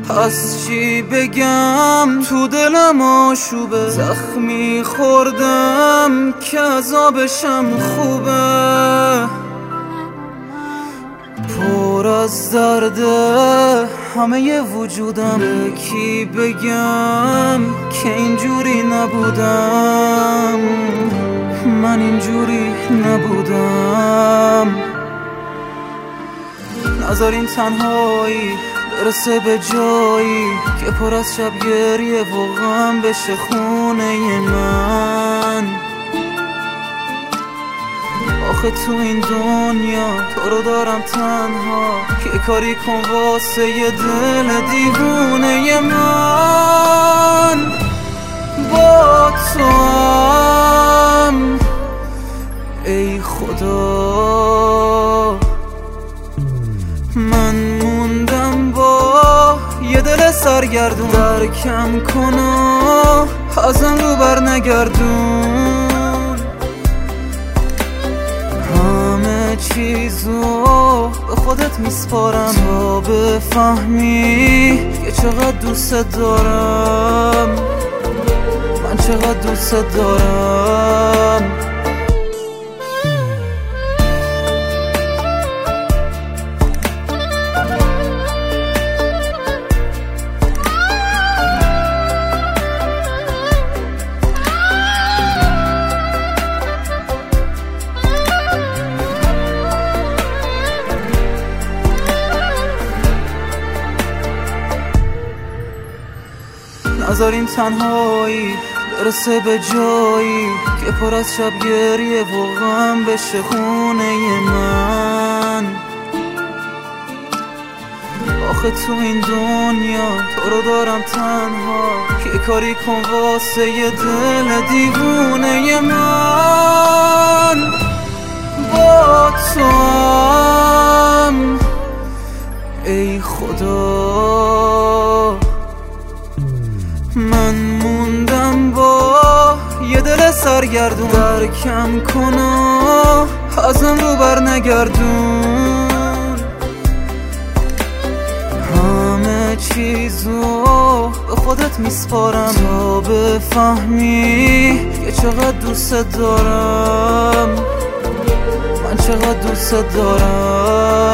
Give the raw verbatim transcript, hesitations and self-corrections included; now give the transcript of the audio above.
از چی بگم تو دلم آشوبه، زخمی خوردم که عذابشم خوبه، پر از درده همه وجودم. به کی بگم که اینجوری نبودم، من اینجوری نبودم. نذارین تنهایی برسه به جایی که پر از شب گریه و غم بشه خونه من. آخه تو این دنیا تو رو دارم تنها، که کاری کن واسه یه دل دیوونه من. با تو هم ای خدا من موندم با یه دل سرگردون، درکم کنا ازم رو بر نگردون. همه چیزو به خودت میسپارم تا بفهمی که چقدر دوست دارم، من چقدر دوست دارم. نذارین تنهایی برسه به جایی که پر از شب گریه و غم بشه خونه من. آخه تو این دنیا تو رو دارم تنها، که کاری کن واسه یه دل دیوونه من. با تو هم ای خدا من موندم با یه دل سرگردون، درکم کنا ازم رو بر نگردون. همه چیزو به خودت میسپارم تا بفهمی که چقدر دوست دارم، من چقدر دوست دارم.